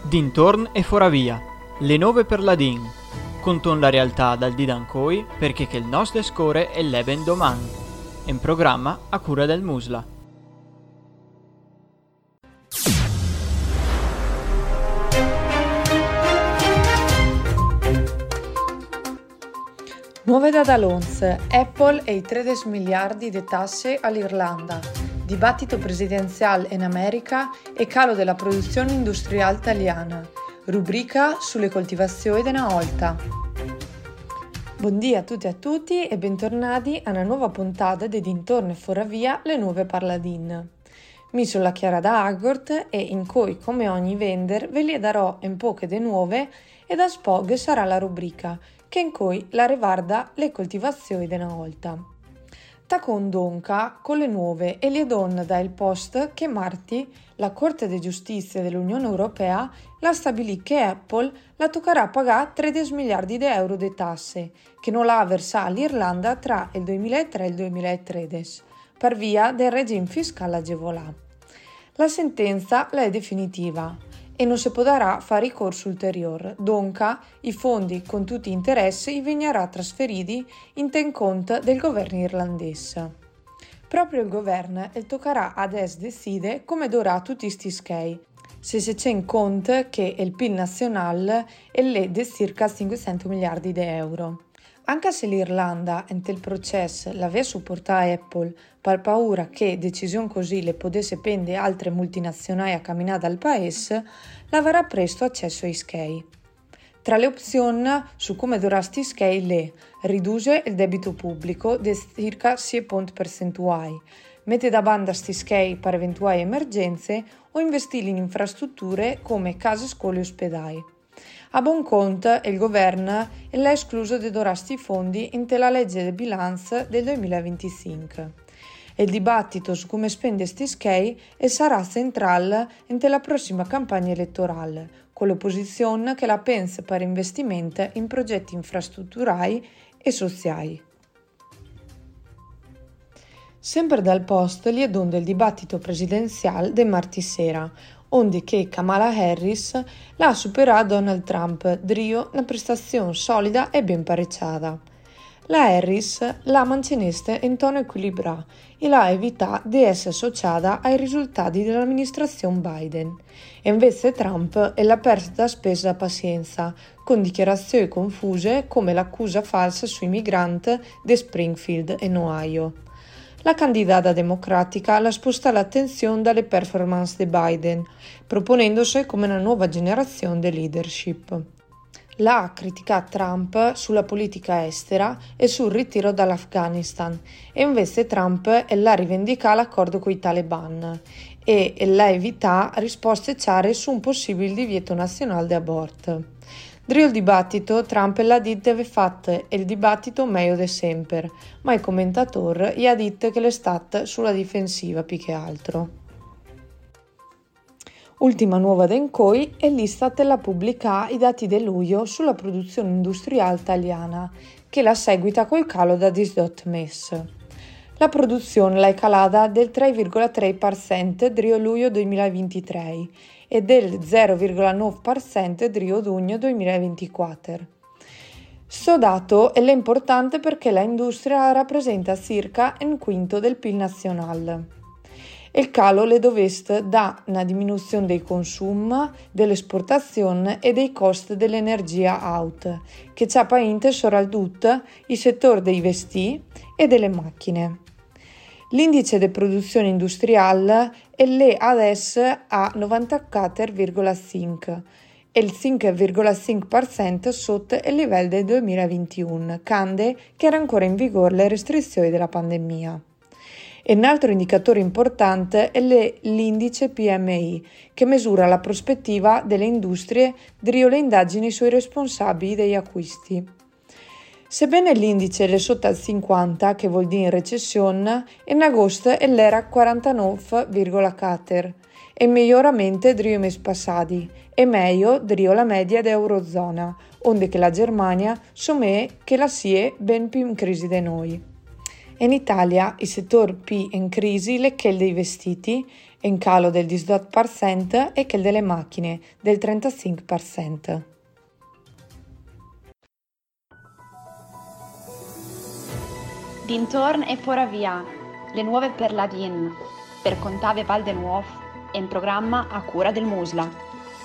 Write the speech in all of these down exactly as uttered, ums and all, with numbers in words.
Dintorn e foravia, le nove per la Din. Conton la realtà dal Didancoi perché che il nostro score è l'eben doman. In programma a cura del Musla. Nuove da Dalons, Apple e i tredici miliardi di tasse all'Irlanda, dibattito presidenziale in America e calo della produzione industriale italiana, rubrica sulle coltivazioni della olta. Buongiorno a tutti e a tutti e bentornati a una nuova puntata di Dintorno e Foravia le nuove parladin. Mi sono la Chiara da Agort e in cui, come ogni vender, ve le darò un poche de nuove e da spog sarà la rubrica che in cui la riguarda le coltivazioni della volta. Tacon donca con le nuove e le donne da il post che martedì la Corte di Giustizia dell'Unione Europea la stabilì che Apple la toccherà pagare tredici miliardi di euro di tasse che non la versa all'Irlanda tra il duemilatré e il duemilatredici per via del regime fiscale agevolato. La sentenza la è definitiva e non si potrà fare ricorso ulteriore, donca i fondi con tutti gli interessi venirà trasferiti in ten conto del governo irlandese. Proprio il governo il toccherà adesso decide come dovrà tutti sti schei, se si c'è in conto che il P I L nazionale è lì di circa cinquecento miliardi di euro. Anche se l'Irlanda, in il processo, l'aveva supportato Apple per paura che decisioni così le potesse pendere altre multinazionali a camminare dal paese, l'avrà presto accesso ai schei. Tra le opzioni su come dovrà sti schei le ridurre il debito pubblico di circa sei punti percentuali, mette da banda sti schei per eventuali emergenze o investire in infrastrutture come case, scuole e ospedali. A buon conto, il governo l'ha escluso di dorasti fondi in la legge di bilancio del duemilaventicinque. Il dibattito su come spende sti schei sarà centrale in la prossima campagna elettorale, con l'opposizione che la pensa per investimenti in progetti infrastrutturali e sociali. Sempre dal post li è donde il dibattito presidenziale del martedì sera, onde che Kamala Harris l'ha superato Donald Trump, drio una prestazione solida e ben pareggiata. La Harris l'ha mantenesta in tono equilibrato e l'ha evitato di essere associata ai risultati dell'amministrazione Biden. E invece Trump l'ha persa da spesa pazienza, con dichiarazioni confuse come l'accusa falsa sui migranti di Springfield in Ohio. La candidata democratica la sposta l'attenzione dalle performance di Biden, proponendosi come una nuova generazione di leadership. La critica Trump sulla politica estera e sul ritiro dall'Afghanistan e invece Trump l'ha rivendicato l'accordo con i Taliban e l'ha evitato risposte chiare su un possibile divieto nazionale di aborto. Drio il dibattito, Trump l'ha detto che fatto il dibattito meglio di sempre, ma il commentatore gli ha detto che l'è stato sulla difensiva più che altro. Ultima nuova d'Encoi è l'Istat la pubblica i dati di luglio sulla produzione industriale italiana, che la seguita col calo da diciotto mesi. La produzione l'ha calata del tre virgola tre per cento drio luglio duemilaventitré e del zero virgola nove per cento drio giugno duemilaventiquattro. Sto dato è importante perché l'industria rappresenta circa un quinto del P I L nazionale. Il calo le doveste da una diminuzione dei consumi, dell'esportazione e dei costi dell'energia auto, che ci ha painte soprattutto i settori dei vestiti e delle macchine. L'indice di produzione industriale è lì adesso a novantaquattro virgola cinque e il cinque virgola cinque per cento sotto il livello del duemilaventuno, quando che era ancora in vigore le restrizioni della pandemia. E un altro indicatore importante è l'indice P M I, che misura la prospettiva delle industrie drio le indagini sui responsabili degli acquisti. Sebbene l'indice è sotto al cinquanta, che vuol dire in recessione, in agosto era quarantanove virgola quattro e miglioramento drio i mesi passati e meglio drio la media dell'Eurozona, onde che la Germania somè che la sia ben più in crisi di noi. In Italia il settore P in crisi le che dei vestiti in calo del diciotto per cento e che delle macchine del trentacinque per cento. Dintorn e Poravia, le nuove per la D I N, per Contave Val de Nuof, in programma a cura del Musla.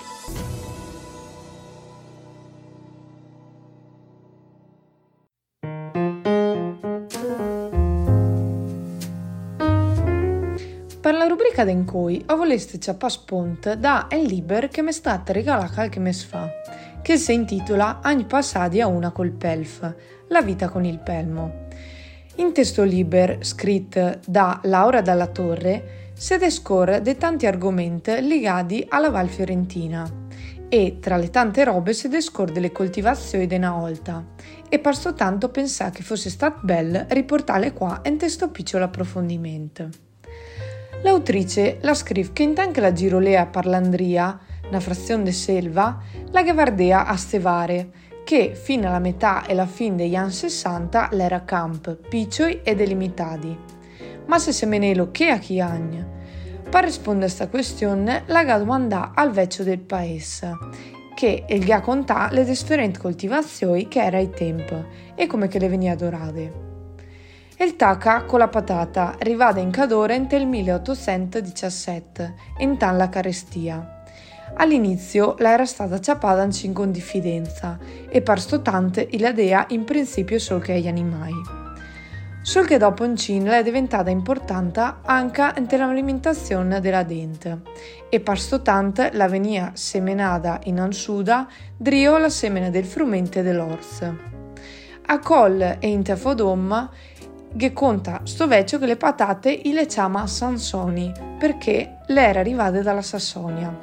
Per la rubrica d'en cui ho voleste ciappa spunt da un libro che mi è stato regalato qualche mese fa, che si intitola Agni passati a una col pelf, la vita con il pelmo. In testo libero, scritto da Laura Dalla Torre, si descorre di tanti argomenti legati alla Val Fiorentina e tra le tante robe si descorre delle coltivazioni di una volta e per sto tanto pensà che fosse stato bello riportarle qua in testo piccolo approfondimento. L'autrice la scrive che intanto la girolea Parlandria, una frazione di selva, la gavardea a Stevare, che fino alla metà e la fine degli anni sessanta l'era camp, piccioi e delimitati. Ma se semenelo che a chi anni? Per rispondere a questa questione, la ga domandà al vecchio del paese, che il ga contà le differenti coltivazioni che era ai tempi e come che le veniva adorate. Il taca con la patata rivade in cadore nel milleottocentodiciassette, in tan la carestia. All'inizio la era stata ciappata in confidenza e per sto tante la dea in principio solo che agli animali. Solo che dopo in Cina è diventata importante anche nell'alimentazione della dente e per sto tante la venia semenata in ansuda drio la semena del frumento dell'ors. A col e in tefodom che conta sto vecchio che le patate i le chiama Sansoni perché le era arrivate dalla Sassonia.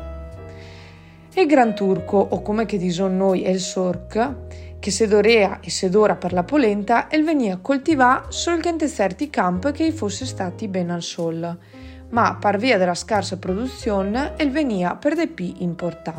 Il Gran Turco, o come che dison noi è il Sorc, che se dorea e se dora per la polenta, el venia coltivà solo che in certi campi che i fosse stati ben al sol, ma per via della scarsa produzione el venia per de pi importà.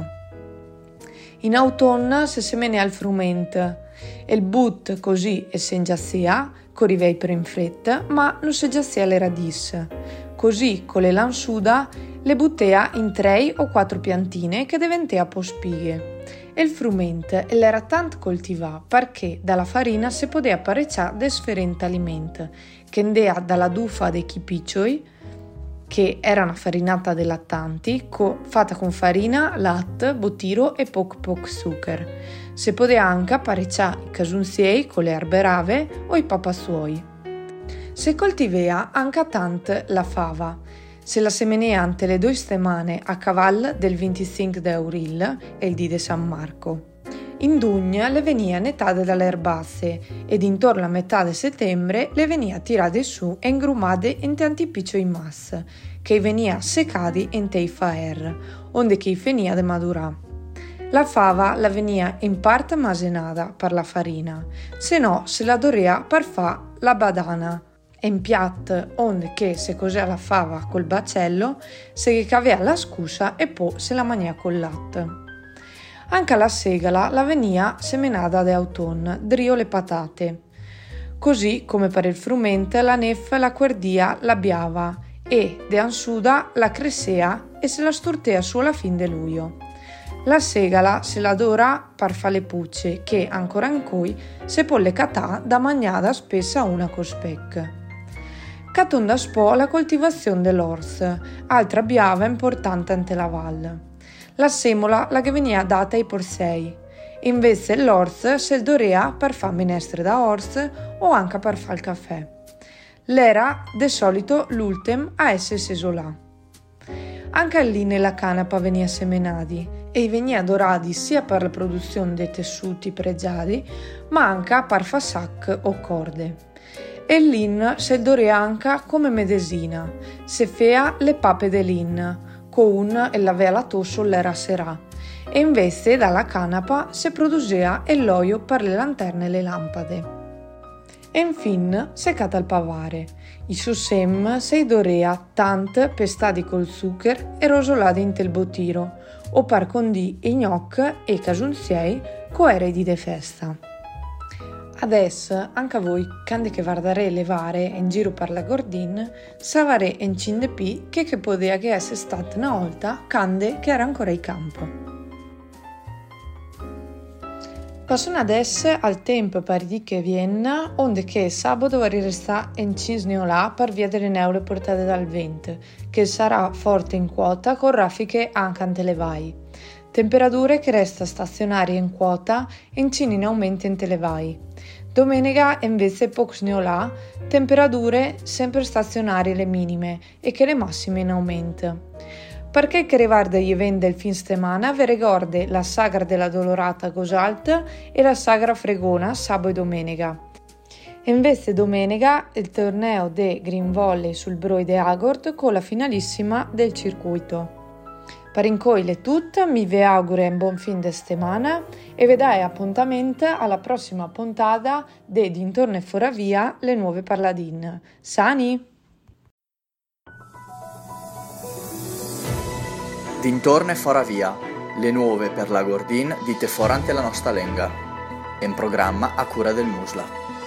In autunno se semene al frument, el but così e sengiassia, corrivei per in fretta, ma non se giassia le radis. Così, con le lansuda, le buttea in tre o quattro piantine che diventea po' spighe. E il frumente l'era tant coltivà perché dalla farina si poteva parecciare differenti alimenti, che andea dalla dufa dei chipiccioi, che era una farinata dei lattanti, co- fatta con farina, latte, botiro e poco poco zucchero. Si poteva anche parecciare i casunziei con le erbe rave o i papasuoi. Si coltivea anche tant la fava. Se la semenea ante le due settimane a cavallo del venticinque di Auril e il dì di San Marco. In Dugna le venia nettate dalle erbacce ed intorno a metà di settembre le venia tirate su e ingrumate in tanti piccoli mass, che venia seccati in tei faer, onde che venia de madurà. La fava la venia in parte masenata per la farina, se no se la dorea per fa la badana, in piatto onde che se cos'è la fava col bacello, se che cavea la scusa e poi se la mangia col latte. Anche la segala la venia semenata de autunno, drio le patate. Così come per il frumente la nef la querdia la biava e de ansuda la crescea e se la stortea su alla fin de luglio. La segala se la dora per fa le pucce che ancora in cui se polle catà da magnada spessa una cospec. Catonda spo la coltivazione dell'ors, altra biava importante ante la valle. La semola la che venia data ai porsei, invece l'ors se dorea per fa minestre da ors o anche per fa il caffè. L'era de solito l'ultim a essere là. Anche lì nella canapa venia semenati e venia dorati sia per la produzione dei tessuti pregiati ma anche per fa sac o corde. E l'in se dorea anche come medesina, se fea le pape dell'in, con un e l'avea la tosso l'era serà, e invece dalla canapa se produceva l'olio per le lanterne e le lampade. E infine seccata il pavare, i suo sem se dorea tant pestati col zucchero e rosolati in tel botiro, o par condì e gnocchi e casunziei coeredi de festa. Adesso, anche a voi, quando che guardare levare in giro per la Gordin, savare in cindepi che che poteva che essere stata una volta, quando che era ancora in campo. Passano adesso al tempo per di che Vienna, onde che sabato va restare in Cisneolà per via delle neure portate dal vento, che sarà forte in quota con raffiche anche ante le vai. Temperature che resta stazionarie in quota e incine in aumento in televai. Domenica invece poco sneolà, temperature sempre stazionarie le minime e che le massime in aumento. Perché che riguarda gli eventi del fin settimana, vi ricordo la sagra della Dolorata Gosalt e la sagra Fregona sabato e domenica. E invece domenica il torneo de Green Volley sul Broi de Agort con la finalissima del circuito. Per incoile tutto, mi vi auguro un buon fin di settimana e vi dai appuntamento alla prossima puntata de Dintorno e Foravia le nuove parladine. Sani! Dintorno e Foravia, le nuove per la Gordin dite forante la nostra lenga. In programma a cura del Musla.